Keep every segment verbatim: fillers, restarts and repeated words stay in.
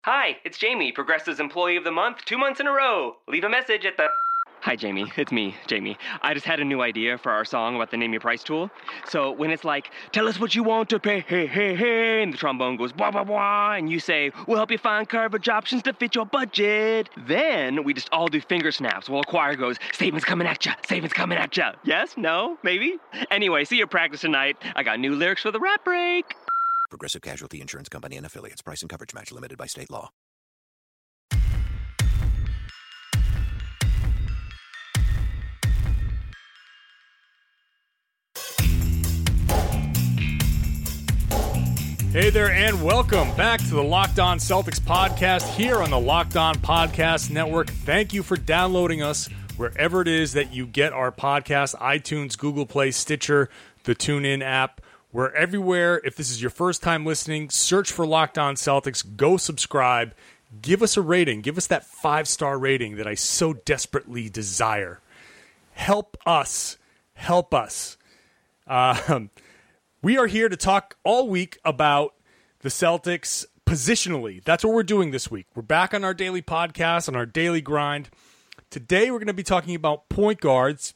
Hi, it's Jamie, Progressive's Employee of the Month, two months in a row. Leave a message at the... Hi, Jamie. It's me, Jamie. I just had a new idea for our song about the Name Your Price tool. So when it's like, tell us what you want to pay, hey, hey, hey, and the trombone goes, blah, blah, blah, and you say, we'll help you find coverage options to fit your budget. Then we just all do finger snaps while a choir goes, savings coming at ya, savings coming at ya. Yes? No? Maybe? Anyway, see you practice tonight. I got new lyrics for the rap break. Progressive Casualty Insurance Company and Affiliates. Price and coverage match limited by state law. Hey there, and welcome back to the Locked On Celtics podcast here on the Locked On Podcast Network. Thank you for downloading us wherever it is that you get our podcast, iTunes, Google Play, Stitcher, the TuneIn app. We're everywhere. If this is your first time listening, search for Locked On Celtics. Go subscribe. Give us a rating. Give us that five-star rating that I so desperately desire. Help us. Help us. Um... We are here to talk all week about the Celtics positionally. That's what we're doing this week. We're back on our daily podcast, on our daily grind. Today we're going to be talking about point guards,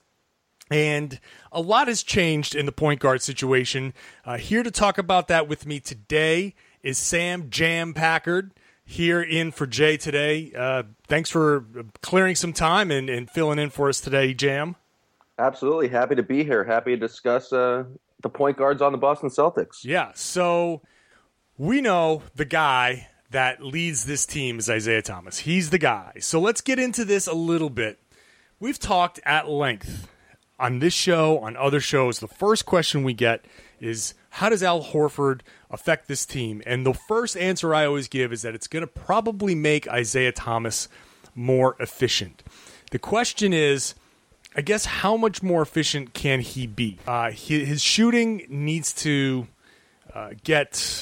and a lot has changed in the point guard situation. Uh, here to talk about that with me today is Sam Jam Packard, here in for Jay today. Uh, thanks for clearing some time and, and filling in for us today, Jam. Absolutely. Happy to be here. Happy to discuss uh, the point guards on the Boston Celtics. Yeah, so we know the guy that leads this team is Isaiah Thomas. He's the guy. So let's get into this a little bit. We've talked at length on this show, on other shows. The first question we get is, how does Al Horford affect this team? And the first answer I always give is that it's going to probably make Isaiah Thomas more efficient. The question is, I guess, how much more efficient can he be? Uh, he, his shooting needs to uh, get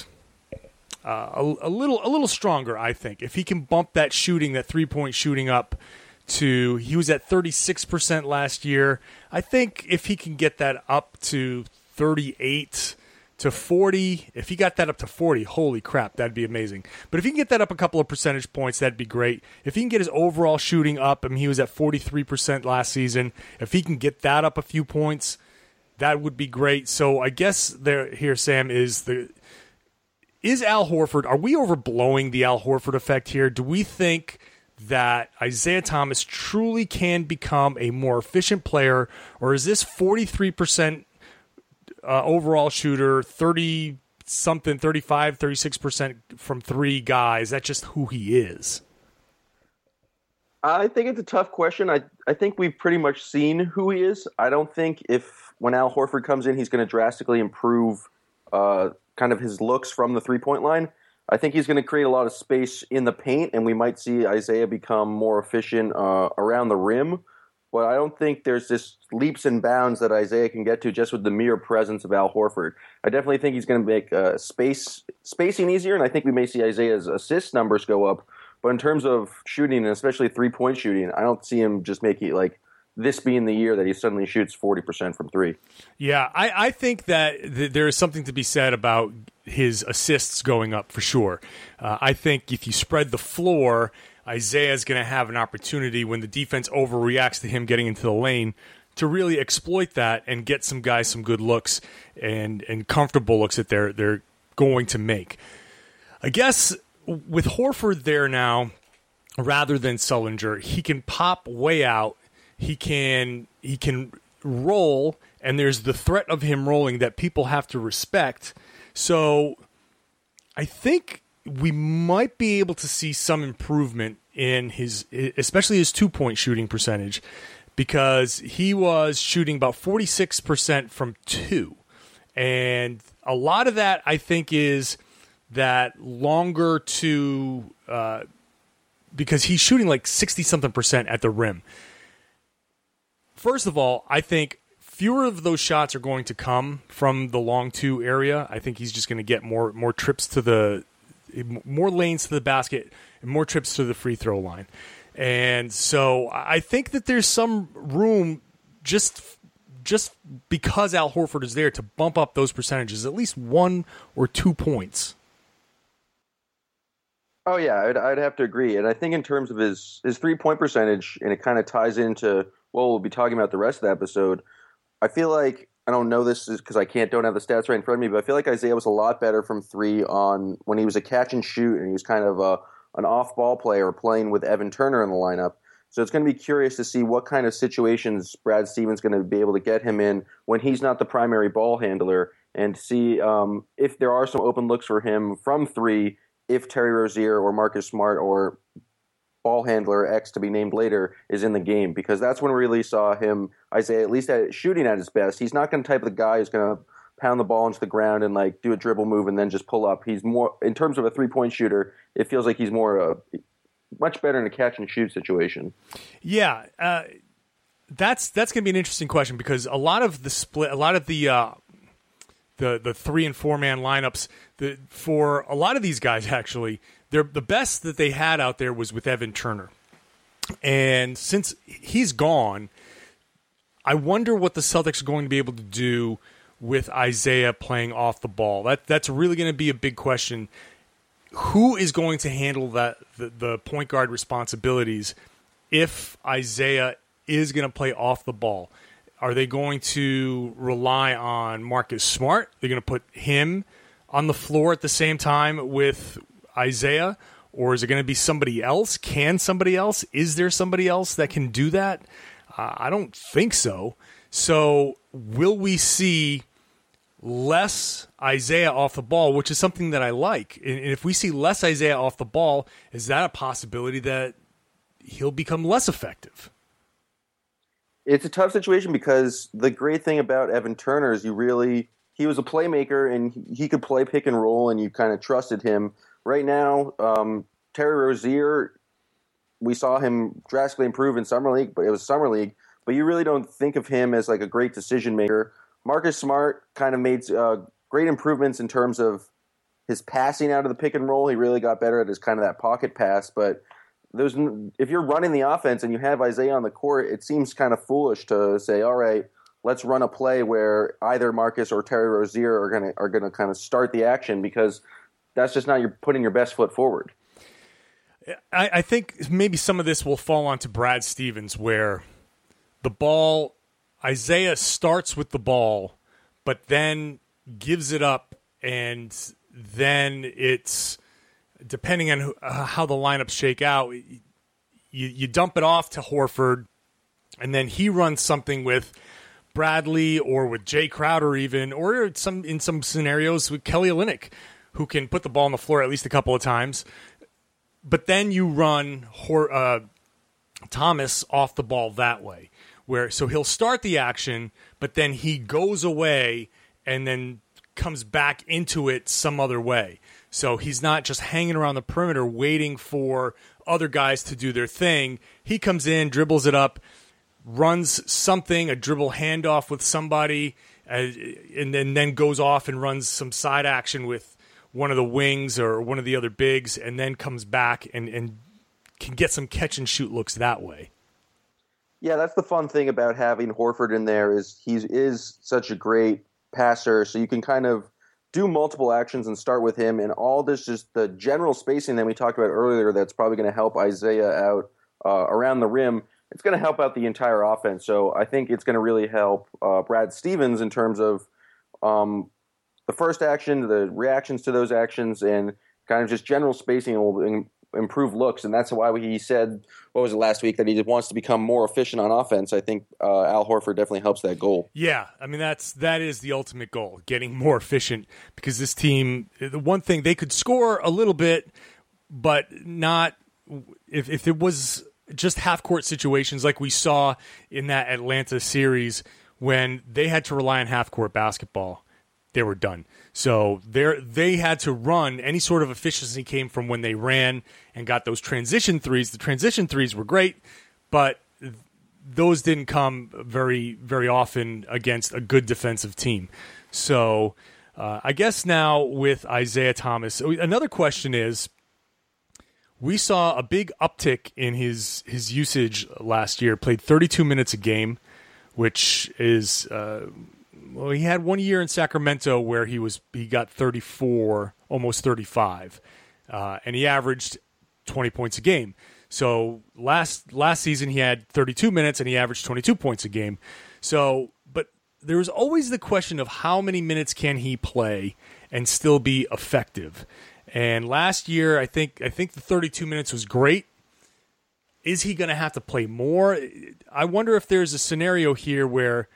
uh, a, a little a little stronger, I think. If he can bump that shooting, that three-point shooting up to, he was at thirty-six percent last year. I think if he can get that up to thirty-eight to forty, if he got that up to forty, holy crap, that'd be amazing. But if he can get that up a couple of percentage points, that'd be great. If he can get his overall shooting up, I mean, he was at forty-three percent last season. If he can get that up a few points, that would be great. So I guess there here, Sam, is the is Al Horford, are we overblowing the Al Horford effect here? Do we think that Isaiah Thomas truly can become a more efficient player, or is this forty-three percent Uh, overall shooter, thirty-something, thirty-five, thirty-six percent from three guys? That's just who he is. I think it's a tough question. I, I think we've pretty much seen who he is. I don't think if when Al Horford comes in, he's going to drastically improve uh, kind of his looks from the three-point line. I think he's going to create a lot of space in the paint, and we might see Isaiah become more efficient uh, around the rim. But I don't think there's this leaps and bounds that Isaiah can get to just with the mere presence of Al Horford. I definitely think he's going to make uh, space spacing easier, and I think we may see Isaiah's assist numbers go up. But in terms of shooting, and especially three-point shooting, I don't see him just making like this being the year that he suddenly shoots forty percent from three. Yeah, I, I think that th- there is something to be said about his assists going up for sure. Uh, I think if you spread the floor, Isaiah is going to have an opportunity when the defense overreacts to him getting into the lane to really exploit that and get some guys some good looks and, and comfortable looks that they're they're going to make. I guess with Horford there now, rather than Sullinger, he can pop way out. He can he can roll, and there's the threat of him rolling that people have to respect. So I think we might be able to see some improvement in his, especially his two-point shooting percentage, because he was shooting about forty-six percent from two. And a lot of that, I think, is that longer to, uh, because he's shooting like sixty-something percent at the rim. First of all, I think fewer of those shots are going to come from the long two area. I think he's just going to get more more trips to the, more lanes to the basket and more trips to the free throw line. And so I think that there's some room just just because Al Horford is there to bump up those percentages, at least one or two points. Oh yeah, I'd, I'd have to agree. And I think in terms of his his three point percentage, and it kind of ties into what we'll be talking about the rest of the episode. I feel like I don't know this because I can't don't have the stats right in front of me, but I feel like Isaiah was a lot better from three on when he was a catch and shoot, and he was kind of a, an off ball player playing with Evan Turner in the lineup. So it's going to be curious to see what kind of situations Brad Stevens going to be able to get him in when he's not the primary ball handler, and see um, if there are some open looks for him from three. If Terry Rozier or Marcus Smart or ball handler X to be named later is in the game, because that's when we really saw him, Isaiah, at least at shooting at his best. He's not going to type of the guy who's going to pound the ball into the ground and like do a dribble move and then just pull up. He's more, in terms of a three point shooter, it feels like he's more uh, much better in a catch and shoot situation. Yeah, uh, that's that's going to be an interesting question, because a lot of the split, a lot of the uh, the the three and four man lineups, the, for a lot of these guys actually, they're the best that they had out there was with Evan Turner, and since he's gone, I wonder what the Celtics are going to be able to do with Isaiah playing off the ball. That that's really going to be a big question. Who is going to handle that the, the point guard responsibilities if Isaiah is going to play off the ball? Are they going to rely on Marcus Smart? They're going to put him on the floor at the same time with Isaiah? Or is it going to be somebody else? Can somebody else? Is there somebody else that can do that? Uh, I don't think so. So will we see less Isaiah off the ball, which is something that I like? And if we see less Isaiah off the ball, is that a possibility that he'll become less effective? It's a tough situation, because the great thing about Evan Turner is you really he was a playmaker and he could play pick and roll, and you kind of trusted him. Right now, um, Terry Rozier, we saw him drastically improve in summer league, but it was summer league. But you really don't think of him as like a great decision maker. Marcus Smart kind of made uh, great improvements in terms of his passing out of the pick and roll. He really got better at his kind of that pocket pass, but There's, if you're running the offense and you have Isaiah on the court, it seems kind of foolish to say, all right, let's run a play where either Marcus or Terry Rozier are going to are going to kind of start the action, because that's just not you're putting your best foot forward. I, I think maybe some of this will fall onto Brad Stevens, where the ball, Isaiah starts with the ball, but then gives it up, and then it's, depending on who, uh, how the lineups shake out, you, you dump it off to Horford, and then he runs something with Bradley or with Jay Crowder even, or some in some scenarios with Kelly Olynyk, who can put the ball on the floor at least a couple of times. But then you run Hor- uh, Thomas off the ball that way, where so he'll start the action, but then he goes away and then comes back into it some other way. So he's not just hanging around the perimeter waiting for other guys to do their thing. He comes in, dribbles it up, runs something, a dribble handoff with somebody, uh, and then, then goes off and runs some side action with one of the wings or one of the other bigs, and then comes back and, and can get some catch and shoot looks that way. Yeah, that's the fun thing about having Horford in there, is he is such a great passer, so you can kind of do multiple actions and start with him, and all this just the general spacing that we talked about earlier that's probably going to help Isaiah out uh, around the rim. It's going to help out the entire offense. So I think it's going to really help uh, Brad Stevens in terms of um, the first action, the reactions to those actions, and kind of just general spacing will in, improve looks. And that's why he said, what was it last week, that he wants to become more efficient on offense. I think uh, Al Horford definitely helps that goal. Yeah, I mean, that's that is the ultimate goal, getting more efficient, because this team, the one thing, they could score a little bit, but not if if it was just half-court situations like we saw in that Atlanta series when they had to rely on half-court basketball. They were done. So they they had to run. Any sort of efficiency came from when they ran and got those transition threes. The transition threes were great, but those didn't come very, very often against a good defensive team. So uh, I guess now with Isaiah Thomas, another question is, we saw a big uptick in his, his usage last year, played thirty-two minutes a game, which is... Uh, Well, he had one year in Sacramento where he was he got thirty-four, almost thirty-five. uh, and he averaged twenty points a game. So last last season he had thirty-two minutes and he averaged twenty-two points a game. So, but there was always the question of how many minutes can he play and still be effective. And last year, I think I think the thirty-two minutes was great. Is he going to have to play more? I wonder if there's a scenario here where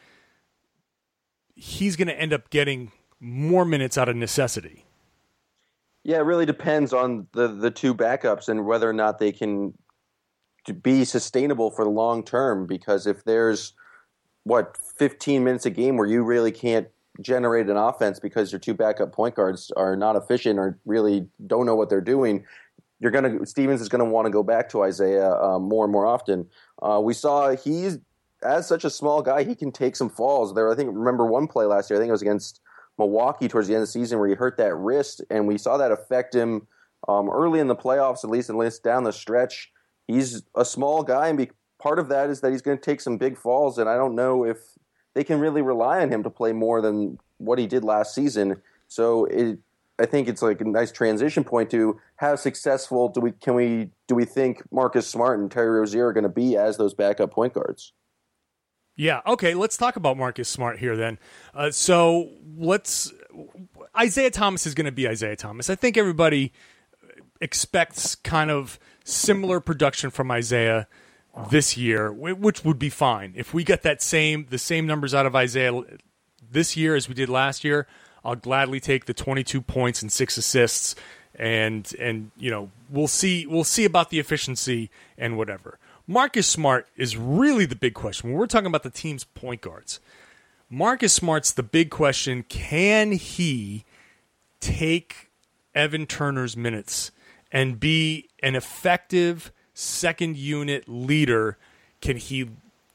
he's going to end up getting more minutes out of necessity. Yeah, it really depends on the, the two backups and whether or not they can be sustainable for the long term. Because if there's, what, fifteen minutes a game where you really can't generate an offense because your two backup point guards are not efficient or really don't know what they're doing, you're gonna Stevens is going to want to go back to Isaiah uh, more and more often. Uh, we saw he's, as such a small guy, he can take some falls. There, I think, remember one play last year, I think it was against Milwaukee towards the end of the season where he hurt that wrist, and we saw that affect him um, early in the playoffs, at least, at least down the stretch. He's a small guy, and be, part of that is that he's going to take some big falls, and I don't know if they can really rely on him to play more than what he did last season. So it, I think it's like a nice transition point to how successful do we can we do we think Marcus Smart and Terry Rozier are going to be as those backup point guards? Yeah, okay, let's talk about Marcus Smart here then. Uh, so let's – Isaiah Thomas is going to be Isaiah Thomas. I think everybody expects kind of similar production from Isaiah this year, which would be fine. If we get that same the same numbers out of Isaiah this year as we did last year, I'll gladly take the twenty-two points and six assists, and and you know we'll see we'll see about the efficiency and whatever. Marcus Smart is really the big question. When we're talking about the team's point guards, Marcus Smart's the big question. Can he take Evan Turner's minutes and be an effective second unit leader? Can he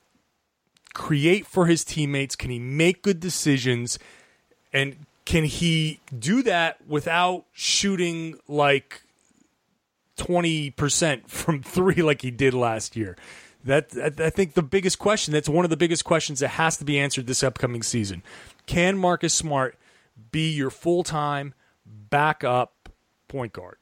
create for his teammates? Can he make good decisions? And can he do that without shooting like twenty percent from three like he did last year? That I think the biggest question, that's one of the biggest questions that has to be answered this upcoming season. Can Marcus Smart be your full-time backup point guard?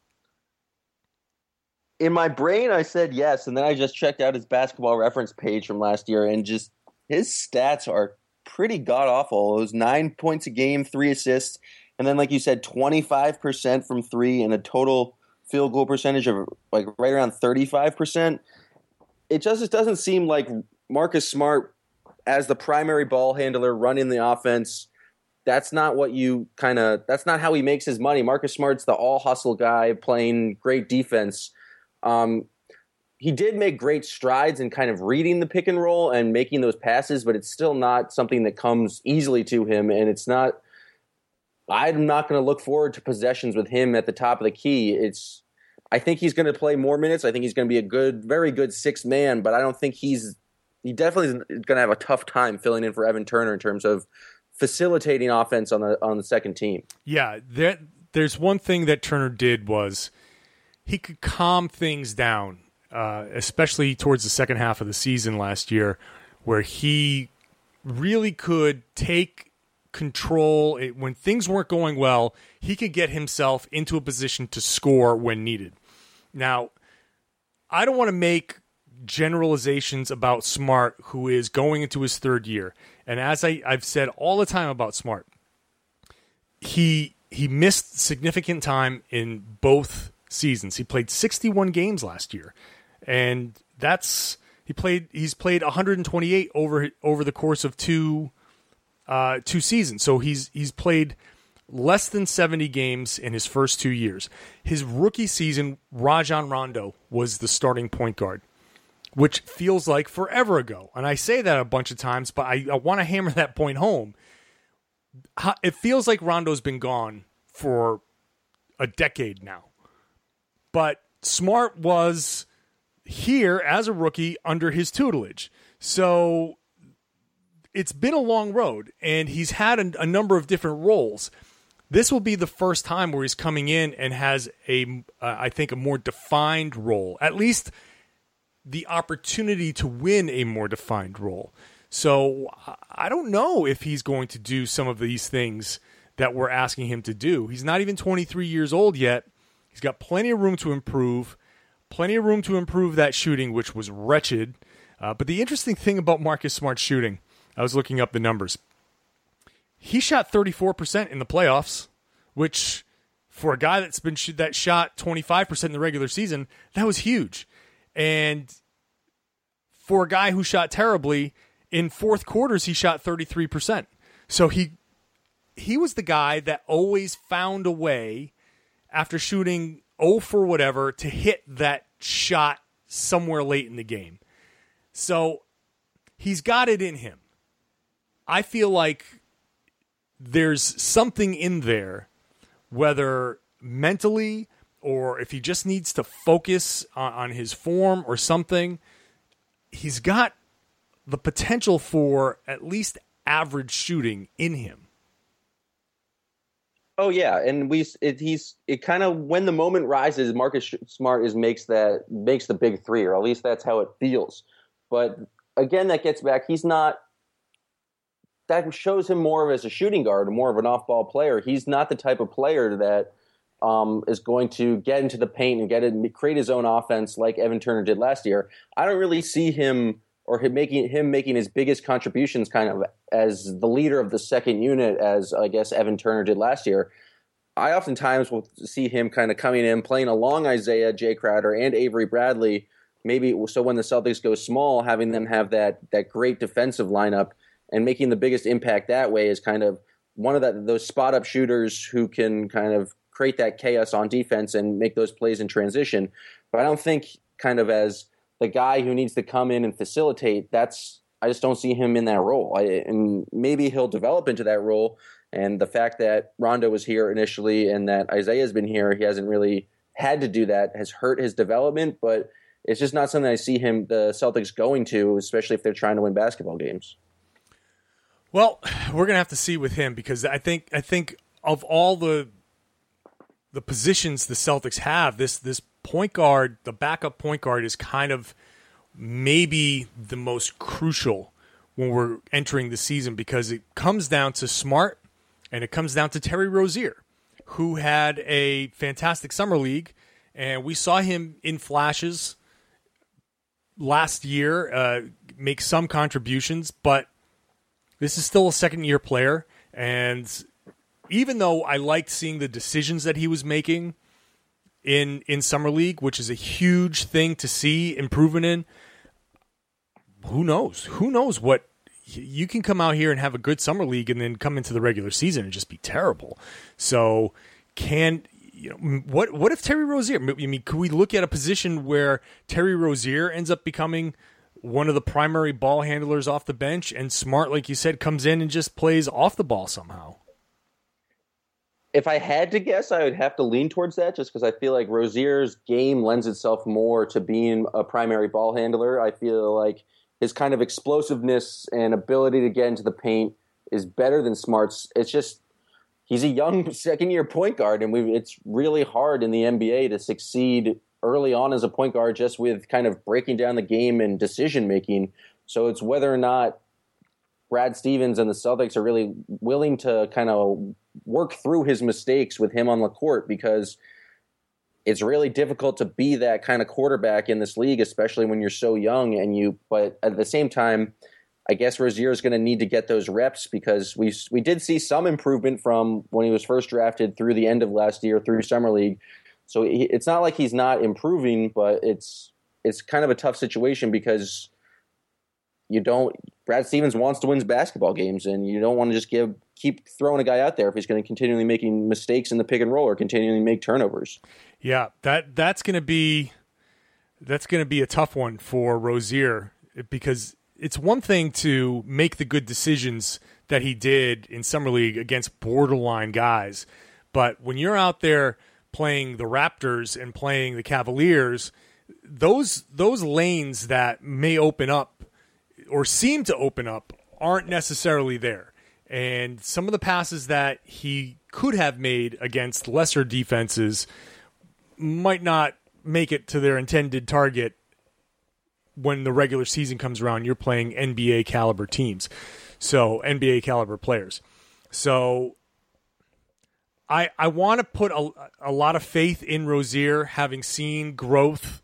In my brain, I said yes, and then I just checked out his basketball reference page from last year, and just his stats are pretty god-awful. It was nine points a game, three assists, and then, like you said, twenty-five percent from three, and a total field goal percentage of like right around thirty-five percent. It just it doesn't seem like Marcus Smart, as the primary ball handler running the offense, that's not what you kind of, that's not how he makes his money. Marcus Smart's the all-hustle guy playing great defense. Um, he did make great strides in kind of reading the pick and roll and making those passes, but it's still not something that comes easily to him, and it's not, I'm not going to look forward to possessions with him at the top of the key. It's, I think he's going to play more minutes. I think he's going to be a good, very good sixth man, but I don't think he's, he definitely is going to have a tough time filling in for Evan Turner in terms of facilitating offense on the on the second team. Yeah, there, there's one thing that Turner did was he could calm things down, uh, especially towards the second half of the season last year, where he really could take control. It, when things weren't going well, he could get himself into a position to score when needed. Now, I don't want to make generalizations about Smart, who is going into his third year. And as I, I've said all the time about Smart, he he missed significant time in both seasons. He played sixty-one games last year, and that's he played. He's played one hundred twenty-eight over over the course of two uh, two seasons. So he's he's played less than seventy games in his first two years. His rookie season, Rajon Rondo was the starting point guard, which feels like forever ago. And I say that a bunch of times, but I, I want to hammer that point home. It feels like Rondo's been gone for a decade now. But Smart was here as a rookie under his tutelage. So it's been a long road, and he's had a, a number of different roles. This will be the first time where he's coming in and has, a, uh, I think, a more defined role, at least the opportunity to win a more defined role. So I don't know if he's going to do some of these things that we're asking him to do. He's not even twenty-three years old yet. He's got plenty of room to improve, plenty of room to improve that shooting, which was wretched. Uh, but the interesting thing about Marcus Smart's shooting, I was looking up the numbers. He shot thirty-four percent in the playoffs, which for a guy that's been sh- that shot twenty-five percent in the regular season, that was huge. And for a guy who shot terribly, in fourth quarters, he shot thirty-three percent. So he he was the guy that always found a way, after shooting oh for whatever, to hit that shot somewhere late in the game. So he's got it in him. I feel like there's something in there, whether mentally or if he just needs to focus on, on his form or something. He's got the potential for at least average shooting in him. Oh yeah, and we it, he's it kind of when the moment rises, Marcus Smart is makes that makes the big three, or at least that's how it feels. But again, that gets back. He's not. That shows him more of as a shooting guard, more of an off-ball player. He's not the type of player that um, is going to get into the paint and get it, create his own offense like Evan Turner did last year. I don't really see him or him making him making his biggest contributions kind of as the leader of the second unit, as I guess Evan Turner did last year. I oftentimes will see him kind of coming in, playing along Isaiah, Jay Crowder, and Avery Bradley. Maybe so when the Celtics go small, having them have that that great defensive lineup and making the biggest impact that way is kind of one of that those spot up shooters who can kind of create that chaos on defense and make those plays in transition. But I don't think kind of as the guy who needs to come in and facilitate. That's I just don't see him in that role. I, and maybe he'll develop into that role. And the fact that Rondo was here initially and that Isaiah's been here, he hasn't really had to do that, has hurt his development. But it's just not something I see him, the Celtics, going to, especially if they're trying to win basketball games. Well, we're gonna have to see with him, because I think I think of all the the positions the Celtics have, this this point guard, the backup point guard, is kind of maybe the most crucial when we're entering the season, because it comes down to Smart and it comes down to Terry Rozier, who had a fantastic summer league, and we saw him in flashes last year uh, make some contributions, but this is still a second-year player, and even though I liked seeing the decisions that he was making in in Summer League, which is a huge thing to see improvement in, who knows? Who knows what you can come out here and have a good Summer League and then come into the regular season and just be terrible. So can you know what what if Terry Rozier, I mean, could we look at a position where Terry Rozier ends up becoming one of the primary ball handlers off the bench, and Smart, like you said, comes in and just plays off the ball somehow? If I had to guess, I would have to lean towards that, just because I feel like Rozier's game lends itself more to being a primary ball handler. I feel like his kind of explosiveness and ability to get into the paint is better than Smart's. It's just he's a young second-year point guard, and we it's really hard in the N B A to succeed early on as a point guard just with kind of breaking down the game and decision-making. So it's whether or not Brad Stevens and the Celtics are really willing to kind of work through his mistakes with him on the court, because it's really difficult to be that kind of quarterback in this league, especially when you're so young. And you, but at the same time, I guess Rozier is going to need to get those reps, because we we did see some improvement from when he was first drafted through the end of last year through Summer League. So he, it's not like he's not improving, but it's it's kind of a tough situation, because you don't. Brad Stevens wants to win basketball games, and you don't want to just give keep throwing a guy out there if he's going to continually making mistakes in the pick and roll or continually make turnovers. Yeah, that that's going to be that's going to be a tough one for Rozier, because it's one thing to make the good decisions that he did in Summer League against borderline guys, but when you're out there playing the Raptors and playing the Cavaliers, those those lanes that may open up or seem to open up aren't necessarily there. And some of the passes that he could have made against lesser defenses might not make it to their intended target when the regular season comes around. You're playing N B A caliber teams, so N B A caliber players. So I, I want to put a, a lot of faith in Rozier, having seen growth.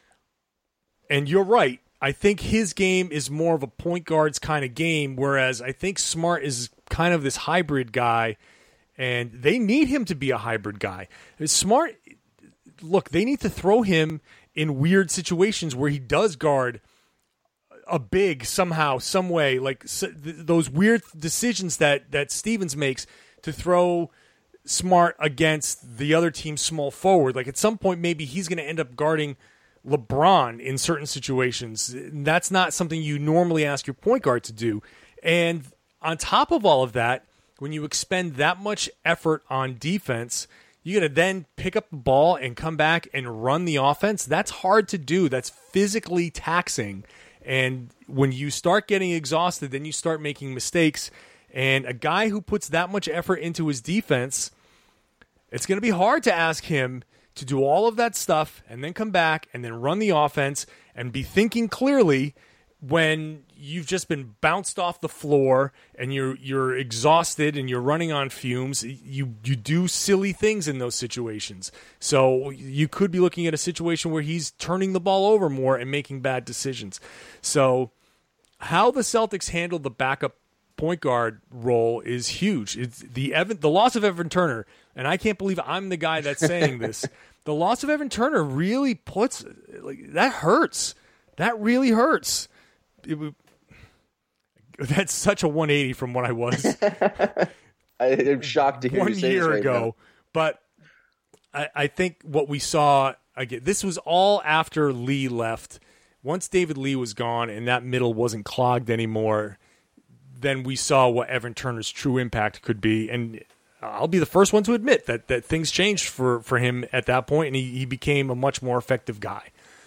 And you're right. I think his game is more of a point guard's kind of game, whereas I think Smart is kind of this hybrid guy, and they need him to be a hybrid guy. Smart, look, they need to throw him in weird situations where he does guard a big somehow, some way, like th- those weird decisions that, that Stevens makes to throw Smart against the other team's small forward. Like at some point, maybe he's going to end up guarding LeBron in certain situations. That's not something you normally ask your point guard to do. And on top of all of that, when you expend that much effort on defense, you got to then pick up the ball and come back and run the offense. That's hard to do. That's physically taxing. And when you start getting exhausted, then you start making mistakes. And a guy who puts that much effort into his defense, it's going to be hard to ask him to do all of that stuff and then come back and then run the offense and be thinking clearly when you've just been bounced off the floor and you're you're exhausted and you're running on fumes. You you do silly things in those situations. So you could be looking at a situation where he's turning the ball over more and making bad decisions. So how the Celtics handle the backup point guard role is huge. It's the Evan, the loss of Evan Turner, and I can't believe I'm the guy that's saying this. The loss of Evan Turner really puts like that hurts. That really hurts. It, that's such a one eighty from what I was. I'm shocked to hear one you say year this right ago. now. But I, I think what we saw again. This was all after Lee left. Once David Lee was gone and that middle wasn't clogged anymore, then we saw what Evan Turner's true impact could be. And I'll be the first one to admit that that things changed for, for him at that point, and he, he became a much more effective guy.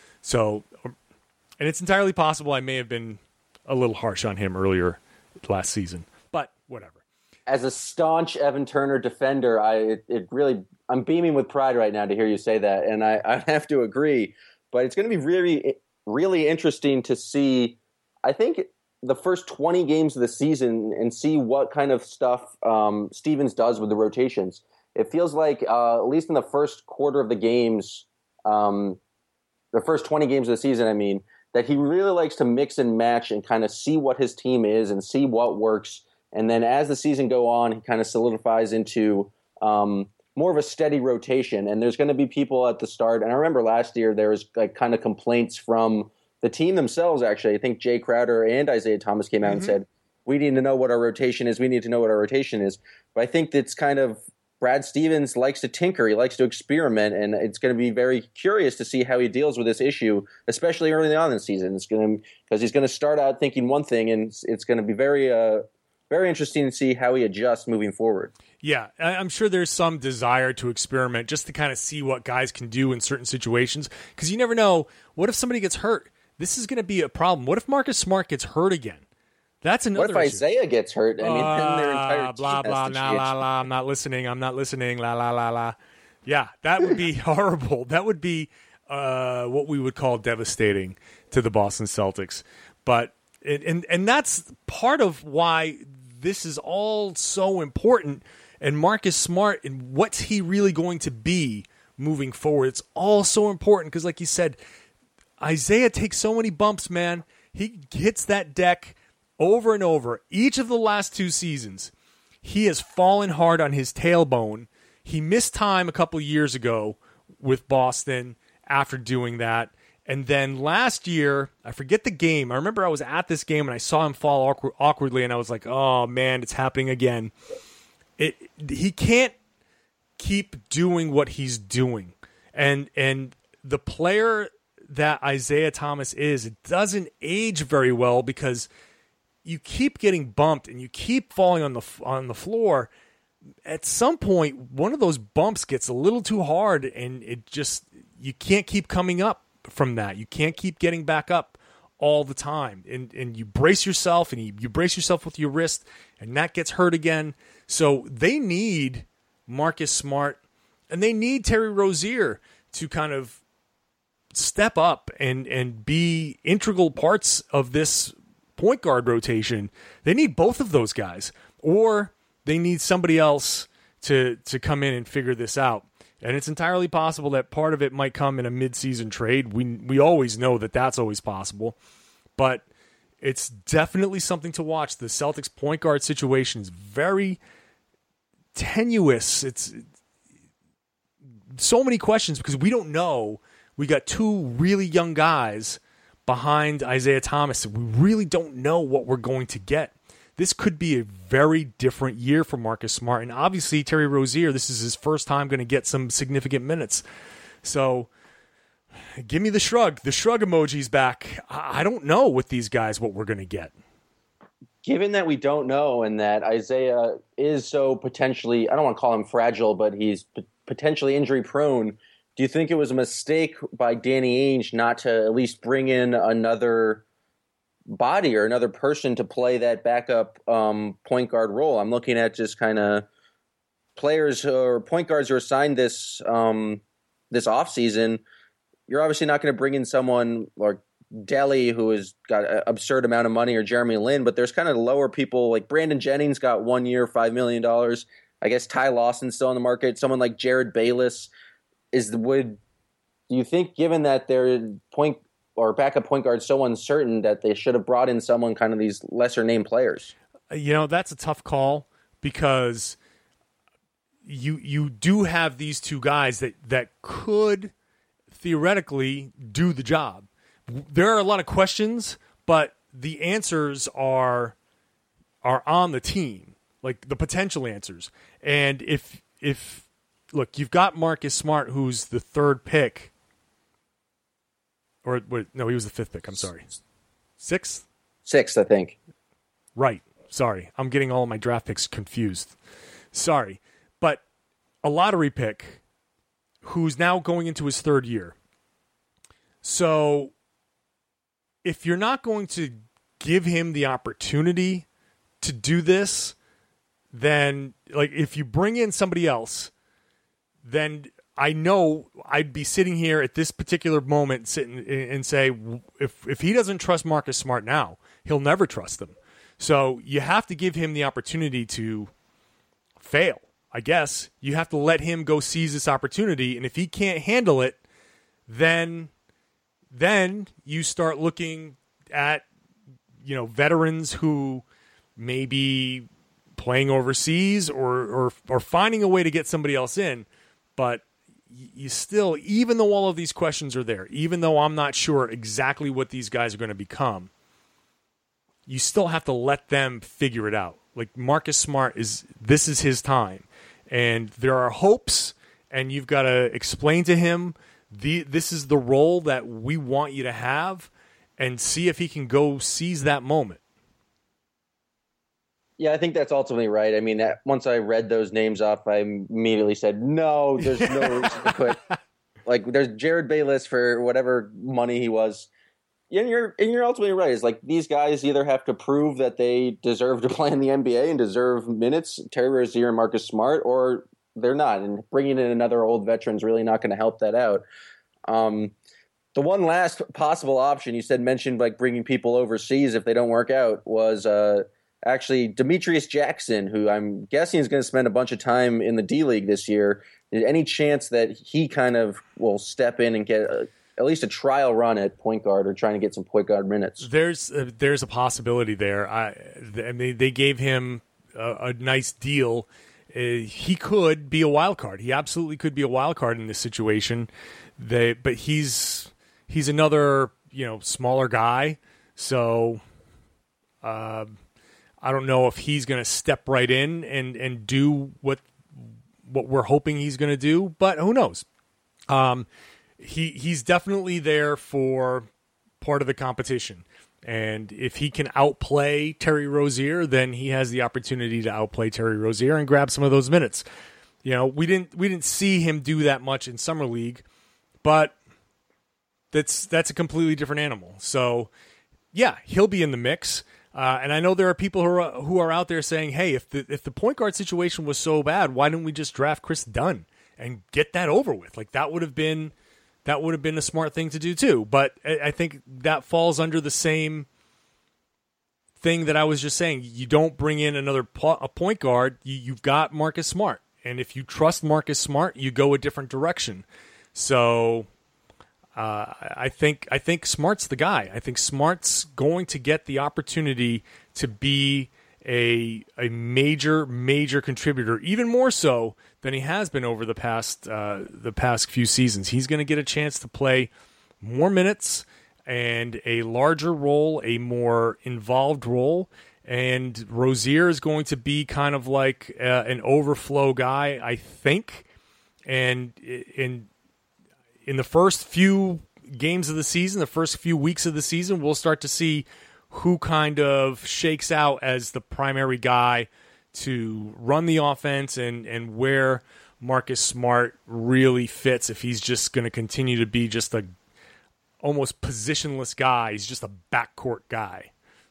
So, and it's entirely possible I may have been a little harsh on him earlier last season, but whatever. As a staunch Evan Turner defender, I it, it really I'm beaming with pride right now to hear you say that, and I, I have to agree. But it's going to be really, really interesting to see. I think the first twenty games of the season and see what kind of stuff um, Stevens does with the rotations. It feels like, uh, at least in the first quarter of the games, um, the first twenty games of the season, I mean, that he really likes to mix and match and kind of see what his team is and see what works. And then as the season go on, he kind of solidifies into um, more of a steady rotation. And there's going to be people at the start. And I remember last year there was like kind of complaints from the team themselves, actually. I think Jay Crowder and Isaiah Thomas came out mm-hmm. and said, we need to know what our rotation is. We need to know what our rotation is. But I think that's kind of Brad Stevens likes to tinker. He likes to experiment. And it's going to be very curious to see how he deals with this issue, especially early on in the season. It's going to, because he's going to start out thinking one thing, and it's, it's going to be very, uh, very interesting to see how he adjusts moving forward. Yeah, I'm sure there's some desire to experiment just to kind of see what guys can do in certain situations, because you never know. What if somebody gets hurt? This is going to be a problem. What if Marcus Smart gets hurt again? That's another What if issue. Isaiah gets hurt? I mean, uh, then their entire team blah, has blah, to nah, change. la, la, I'm not listening. I'm not listening. La, la, la, la. Yeah, that would be horrible. That would be uh, what we would call devastating to the Boston Celtics. But it, and and that's part of why this is all so important. And Marcus Smart and what's he really going to be moving forward? It's all so important because, like you said, Isaiah takes so many bumps, man. He hits that deck over and over. Each of the last two seasons, he has fallen hard on his tailbone. He missed time a couple years ago with Boston after doing that. And then last year, I forget the game. I remember I was at this game and I saw him fall awkward, awkwardly, and I was like, oh, man, it's happening again. It He can't keep doing what he's doing. And and the player that Isaiah Thomas is, it doesn't age very well because you keep getting bumped and you keep falling on the on the floor. At some point, one of those bumps gets a little too hard, and it just you can't keep coming up from that. You can't keep getting back up all the time, and and you brace yourself, and you, you brace yourself with your wrist, and that gets hurt again. So they need Marcus Smart, and they need Terry Rozier to kind of step up and and be integral parts of this point guard rotation. They need both of those guys, or they need somebody else to to come in and figure this out. And it's entirely possible that part of it might come in a mid-season trade. We we always know that that's always possible. But it's definitely something to watch. The Celtics point guard situation is very tenuous. It's so many questions because we don't know. We got two really young guys behind Isaiah Thomas. We really don't know what we're going to get. This could be a very different year for Marcus Smart. And obviously, Terry Rozier, this is his first time going to get some significant minutes. So give me the shrug. The shrug emoji's back. I don't know with these guys what we're going to get. Given that we don't know and that Isaiah is so potentially, I don't want to call him fragile, but he's p- potentially injury prone, do you think it was a mistake by Danny Ainge not to at least bring in another body or another person to play that backup um, point guard role? I'm looking at just kind of players or point guards who are signed this um, this offseason. You're obviously not going to bring in someone like Delly, who has got an absurd amount of money, or Jeremy Lin, but there's kind of lower people like Brandon Jennings got one year, five million dollars. I guess Ty Lawson's still on the market. Someone like Jared Bayless is the would. Do you think, given that their point or backup point guard is so uncertain, that they should have brought in someone kind of these lesser named players? You know, that's a tough call because you you do have these two guys that that could theoretically do the job. There are a lot of questions, but the answers are are on the team, like the potential answers. And if if look, you've got Marcus Smart, who's the third pick, or wait, no, he was the fifth pick. I'm sorry, sixth, sixth, I think. Right. Sorry, I'm getting all of my draft picks confused. Sorry, but a lottery pick who's now going into his third year. So if you're not going to give him the opportunity to do this, then like if you bring in somebody else, then I know I'd be sitting here at this particular moment sitting and say, if if he doesn't trust Marcus Smart now, he'll never trust them. So you have to give him the opportunity to fail, I guess. You have to let him go seize this opportunity, and if he can't handle it, then then you start looking at, you know, veterans who may be playing overseas or or or finding a way to get somebody else in. But you still, even though all of these questions are there, even though I'm not sure exactly what these guys are going to become, you still have to let them figure it out. Like Marcus Smart is, this is his time. And there are hopes, and you've got to explain to him, the this is the role that we want you to have, and see if he can go seize that moment. Yeah, I think that's ultimately right. I mean, once I read those names off, I immediately said, no, there's no reason to put, like, there's Jared Bayless for whatever money he was. And you're, and you're ultimately right. It's like these guys either have to prove that they deserve to play in the N B A and deserve minutes, Terry Rozier and Marcus Smart, or they're not. And bringing in another old veteran is really not going to help that out. Um, the one last possible option you said mentioned, like bringing people overseas if they don't work out, was uh, actually Demetrius Jackson, who I'm guessing is going to spend a bunch of time in the D League this year. Is any chance that he kind of will step in and get a, at least a trial run at point guard, or trying to get some point guard minutes? There's a, there's a possibility there. I, I mean, they gave him a, a nice deal. Uh, he could be a wild card. He absolutely could be a wild card in this situation. They, but he's he's another, you know, smaller guy. So uh, I don't know if he's going to step right in and, and do what what we're hoping he's going to do. But who knows? Um, he he's definitely there for part of the competition. And if he can outplay Terry Rozier, then he has the opportunity to outplay Terry Rozier and grab some of those minutes. You know, we didn't we didn't see him do that much in Summer League, but that's that's a completely different animal. So, yeah, he'll be in the mix. Uh, and I know there are people who are who are out there saying, "Hey, if the if the point guard situation was so bad, why didn't we just draft Chris Dunn and get that over with? Like that would have been." That would have been a smart thing to do too, but I think that falls under the same thing that I was just saying. You don't bring in another po- a point guard. You, you've got Marcus Smart, And if you trust Marcus Smart, you go a different direction. So uh, I think I think Smart's the guy. I think Smart's going to get the opportunity to be a a major major contributor, even more so than he has been over the past uh, the past few seasons. He's going to get a chance to play more minutes and a larger role, a more involved role. And Rozier is going to be kind of like uh, an overflow guy, I think. And in in the first few games of the season, the first few weeks of the season, we'll start to see who kind of shakes out as the primary guy to run the offense and, and where Marcus Smart really fits if he's just going to continue to be just a almost positionless guy. He's just a backcourt guy.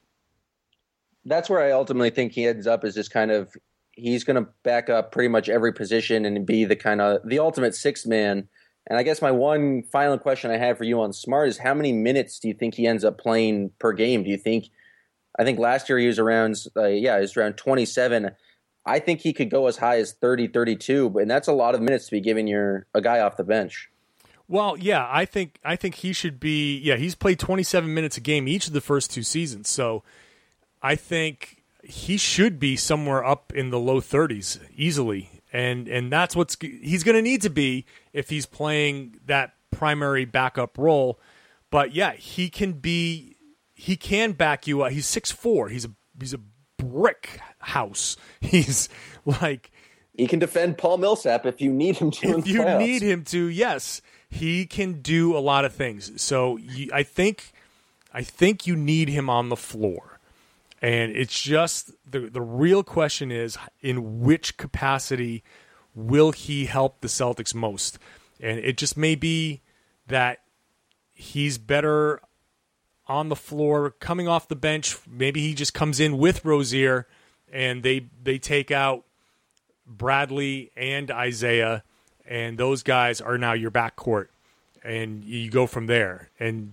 That's where I ultimately think he ends up, is just kind of, he's going to back up pretty much every position and be the kind of the ultimate sixth man. And I guess my one final question I have for you on Smart is, how many minutes do you think he ends up playing per game? Do you think, I think last year he was around, uh, yeah, he was around twenty-seven. I think he could go as high as thirty, thirty-two, and that's a lot of minutes to be giving your a guy off the bench. Well, yeah, I think I think he should be. Yeah, he's played twenty-seven minutes a game each of the first two seasons, so I think he should be somewhere up in the low thirties easily, and and that's what's he's going to need to be if he's playing that primary backup role. But yeah, he can be. He can back you up. He's six foot four. He's a he's a brick house. He's like he can defend Paul Millsap if you need him to. If you playoffs. need him to, yes. He can do a lot of things. So you, I think I think you need him on the floor. And it's just the the real question is, in which capacity will he help the Celtics most? And it just may be that he's better on the floor, coming off the bench. Maybe he just comes in with Rozier and they they take out Bradley and Isaiah, and those guys are now your backcourt, and you go from there. And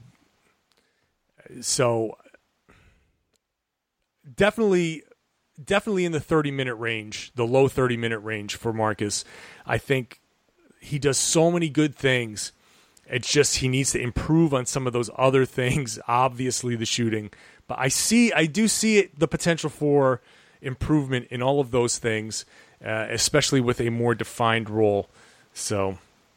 so definitely definitely in the thirty-minute range, the low thirty-minute range for Marcus. I think he does so many good things. It's just he needs to improve on some of those other things, obviously the shooting. But I see, I do see it, the potential for improvement in all of those things, uh, especially with a more defined role. So,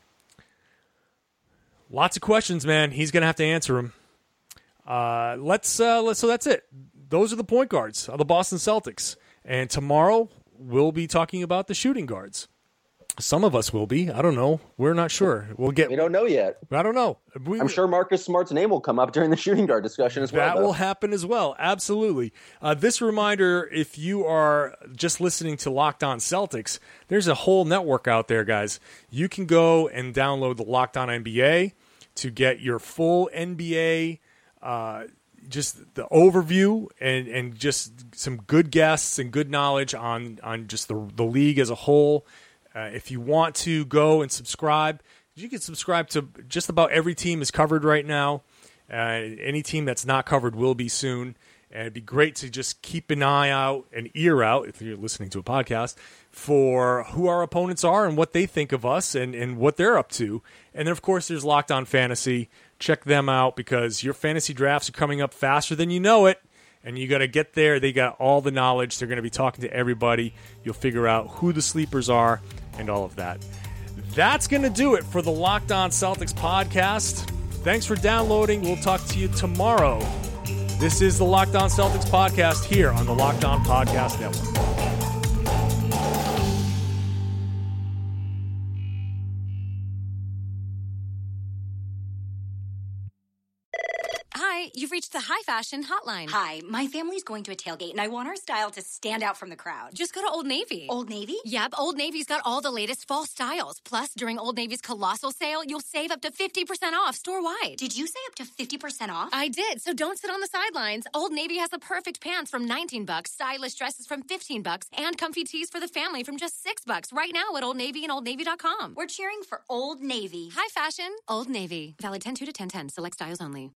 lots of questions, man. He's going to have to answer them. Uh, let's, uh, let's. So that's it. Those are the point guards of the Boston Celtics. And tomorrow we'll be talking about the shooting guards. Some of us will be. I don't know. We're not sure. We'll get. We don't know yet. I don't know. We, I'm sure Marcus Smart's name will come up during the shooting guard discussion as well. That though. will happen as well. Absolutely. Uh, this reminder, if you are just listening to Locked On Celtics, there's a whole network out there, guys. You can go and download the Locked On N B A to get your full N B A, uh, just the overview and, and just some good guests and good knowledge on, on just the, the league as a whole. Uh, if you want to go and subscribe, you can subscribe to just about every team is covered right now. Uh, any team that's not covered will be soon. And it'd be great to just keep an eye out, an ear out, if you're listening to a podcast, for who our opponents are and what they think of us and, and what they're up to. And then, of course, there's Locked On Fantasy. Check them out because your fantasy drafts are coming up faster than you know it. And you got to get there. They got all the knowledge. They're going to be talking to everybody. You'll figure out who the sleepers are and all of that. That's going to do it for the Locked On Celtics podcast. Thanks for downloading. We'll talk to you tomorrow. This is the Locked On Celtics podcast here on the Locked On Podcast Network. You've reached the High Fashion Hotline. Hi, my family's going to a tailgate, and I want our style to stand out from the crowd. Just go to Old Navy. Old Navy? Yep, Old Navy's got all the latest fall styles. Plus, during Old Navy's colossal sale, you'll save up to fifty percent off store-wide. Did you say up to fifty percent off? I did, so don't sit on the sidelines. Old Navy has the perfect pants from nineteen bucks, stylish dresses from fifteen bucks, and comfy tees for the family from just six bucks right now at Old Navy and old navy dot com. We're cheering for Old Navy. High Fashion, Old Navy. Valid ten two to ten ten, select styles only.